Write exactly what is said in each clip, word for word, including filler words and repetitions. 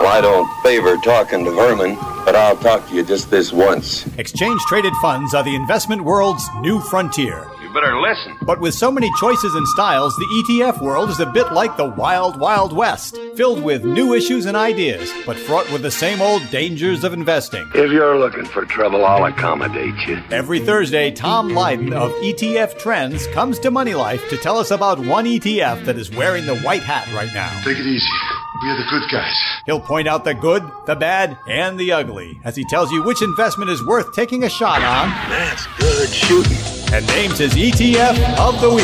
I don't favor talking to vermin, but I'll talk to you just this once. Exchange-traded funds are the investment world's new frontier. You better listen. But with so many choices and styles, the E T F world is a bit like the wild, wild west, filled with new issues and ideas, but fraught with the same old dangers of investing. If you're looking for trouble, I'll accommodate you. Every Thursday, Tom Lydon of E T F Trends comes to Money Life to tell us about one E T F that is wearing the white hat right now. Take it easy. We're the good guys. He'll point out the good, the bad, and the ugly as he tells you which investment is worth taking a shot on. That's good shooting. And names his E T F of the week.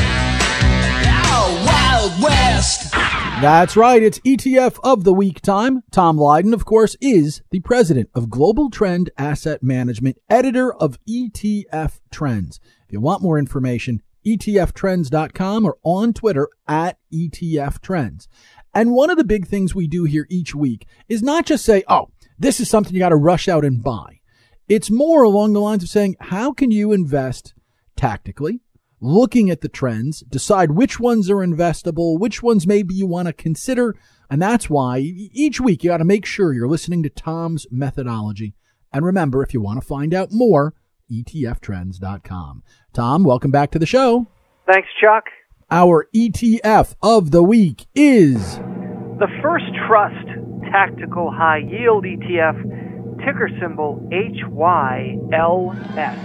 Oh, Wild West! That's right, it's E T F of the week time. Tom Lydon, of course, is the president of Global Trend Asset Management, editor of E T F Trends. If you want more information, E T F trends dot com or on Twitter at E T F Trends. And one of the big things we do here each week is not just say, oh, this is something you got to rush out and buy. It's more along the lines of saying, how can you invest tactically, looking at the trends, decide which ones are investable, which ones maybe you want to consider. And that's why each week you got to make sure you're listening to Tom's methodology. And remember, if you want to find out more, E T F trends dot com. Tom, welcome back to the show. Thanks, Chuck. Our E T F of the week is the First Trust Tactical High Yield E T F, ticker symbol H Y L S.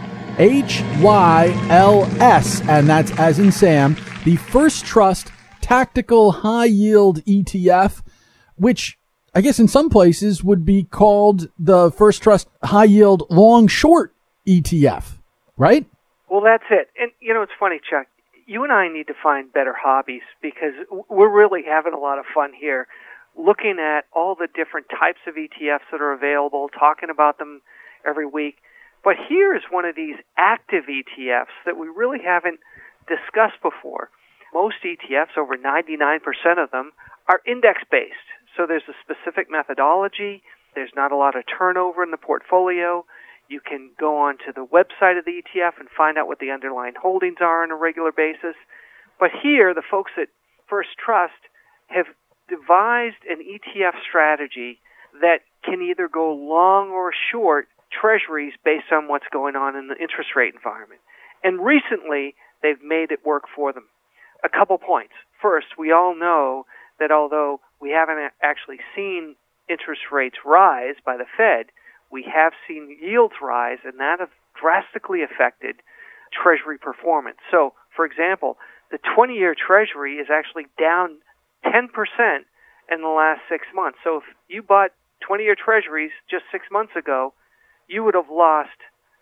H Y L S, and that's as in Sam, the First Trust Tactical High Yield E T F, which I guess in some places would be called the First Trust High Yield Long Short E T F, right? Well, that's it. And, you know, it's funny, Chuck. You and I need to find better hobbies because we're really having a lot of fun here looking at all the different types of E T Fs that are available, talking about them every week. But here's one of these active E T Fs that we really haven't discussed before. Most E T Fs, over ninety-nine percent of them, are index-based. So there's a specific methodology. There's not a lot of turnover in the portfolio. You can go onto the website of the E T F and find out what the underlying holdings are on a regular basis. But here, the folks at First Trust have devised an E T F strategy that can either go long or short treasuries based on what's going on in the interest rate environment. And recently, they've made it work for them. A couple points. First, we all know that although we haven't actually seen interest rates rise by the Fed, we have seen yields rise, and that has drastically affected Treasury performance. So, for example, the twenty-year Treasury is actually down ten percent in the last six months. So if you bought twenty-year Treasuries just six months ago, you would have lost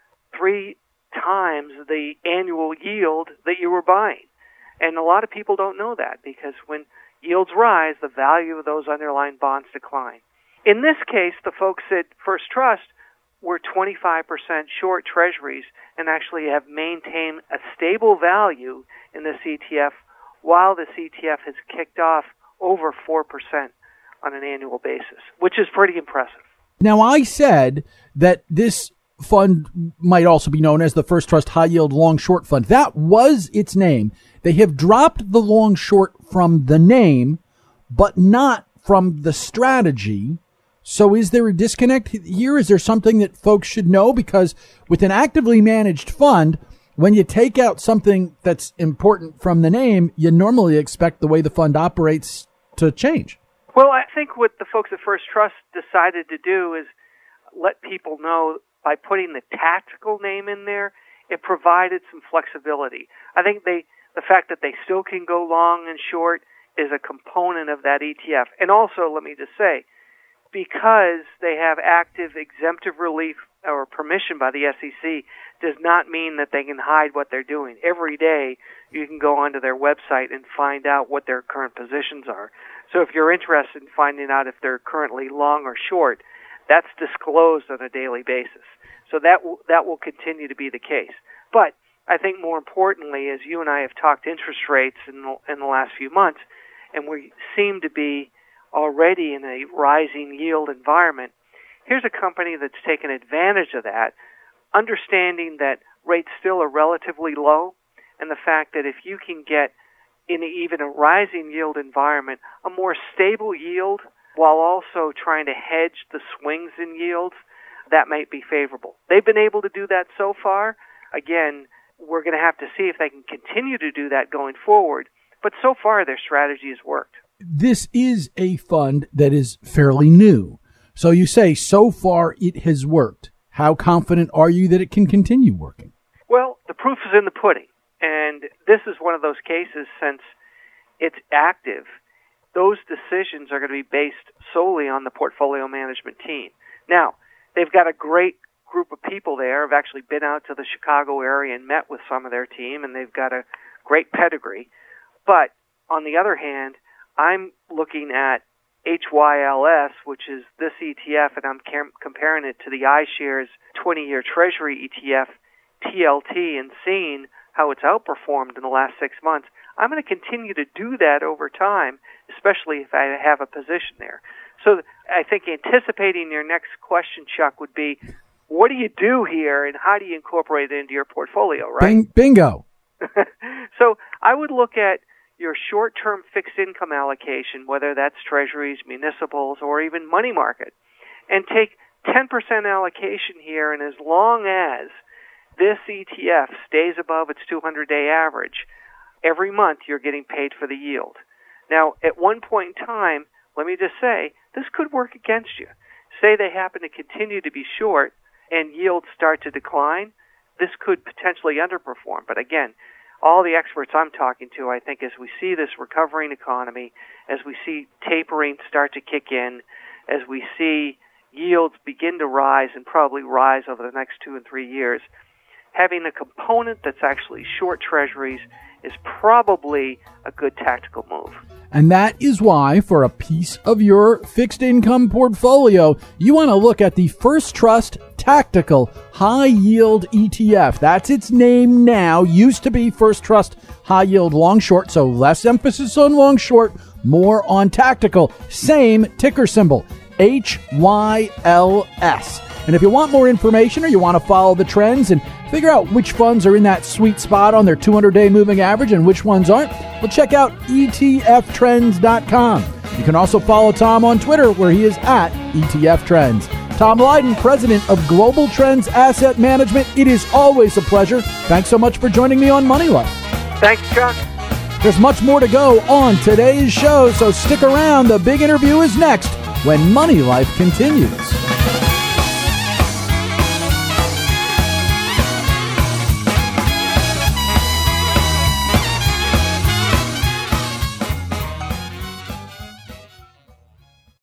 three times the annual yield that you were buying. And a lot of people don't know that because when yields rise, the value of those underlying bonds decline. In this case, the folks at First Trust were twenty-five percent short treasuries and actually have maintained a stable value in this E T F while this E T F has kicked off over four percent on an annual basis, which is pretty impressive. Now, I said that this fund might also be known as the First Trust High Yield Long Short Fund. That was its name. They have dropped the long short from the name, but not from the strategy. So is there a disconnect here? Is there something that folks should know? Because with an actively managed fund, when you take out something that's important from the name, you normally expect the way the fund operates to change. Well, I think what the folks at First Trust decided to do is let people know by putting the tactical name in there, it provided some flexibility. I think they, the fact that they still can go long and short is a component of that E T F. And also, let me just say, because they have active exemptive relief or permission by the S E C does not mean that they can hide what they're doing. Every day you can go onto their website and find out what their current positions are. So if you're interested in finding out if they're currently long or short, that's disclosed on a daily basis. So that w- that will continue to be the case. But I think more importantly, as you and I have talked interest rates in the, in the last few months, and we seem to be already in a rising yield environment, here's a company that's taken advantage of that, understanding that rates still are relatively low, and the fact that if you can get in even a rising yield environment, a more stable yield while also trying to hedge the swings in yields, that might be favorable. They've been able to do that so far. Again, we're going to have to see if they can continue to do that going forward. But so far, their strategy has worked. This is a fund that is fairly new. So you say so far it has worked. How confident are you that it can continue working? Well, the proof is in the pudding. And this is one of those cases, since it's active, those decisions are going to be based solely on the portfolio management team. Now, they've got a great group of people there. I've actually been out to the Chicago area and met with some of their team, and they've got a great pedigree. But on the other hand, I'm looking at H Y L S, which is this E T F, and I'm cam- comparing it to the iShares twenty-year Treasury E T F, T L T, and seeing how it's outperformed in the last six months. I'm going to continue to do that over time, especially if I have a position there. So I think anticipating your next question, Chuck, would be, what do you do here, and how do you incorporate it into your portfolio, right? Bing, bingo. So I would look at your short-term fixed income allocation, whether that's treasuries, municipals, or even money market, and take ten percent allocation here, and as long as this E T F stays above its two hundred day average, every month you're getting paid for the yield. Now, at one point in time, let me just say, this could work against you. Say they happen to continue to be short and yields start to decline, this could potentially underperform. But again, all the experts I'm talking to, I think as we see this recovering economy, as we see tapering start to kick in, as we see yields begin to rise and probably rise over the next two and three years, having a component that's actually short treasuries is probably a good tactical move. And that is why, for a piece of your fixed income portfolio, you want to look at the First Trust Tactical High Yield E T F. That's its name now. Used to be First Trust High Yield Long Short, so less emphasis on long short, more on tactical. Same ticker symbol, H Y L S. And if you want more information or you want to follow the trends and figure out which funds are in that sweet spot on their two hundred day moving average and which ones aren't, well, check out E T F trends dot com. You can also follow Tom on Twitter, where he is at E T F Trends. Tom Lydon, president of Global Trends Asset Management. It is always a pleasure. Thanks so much for joining me on Money Life. Thanks, Chuck. There's much more to go on today's show, so stick around. The big interview is next when Money Life continues.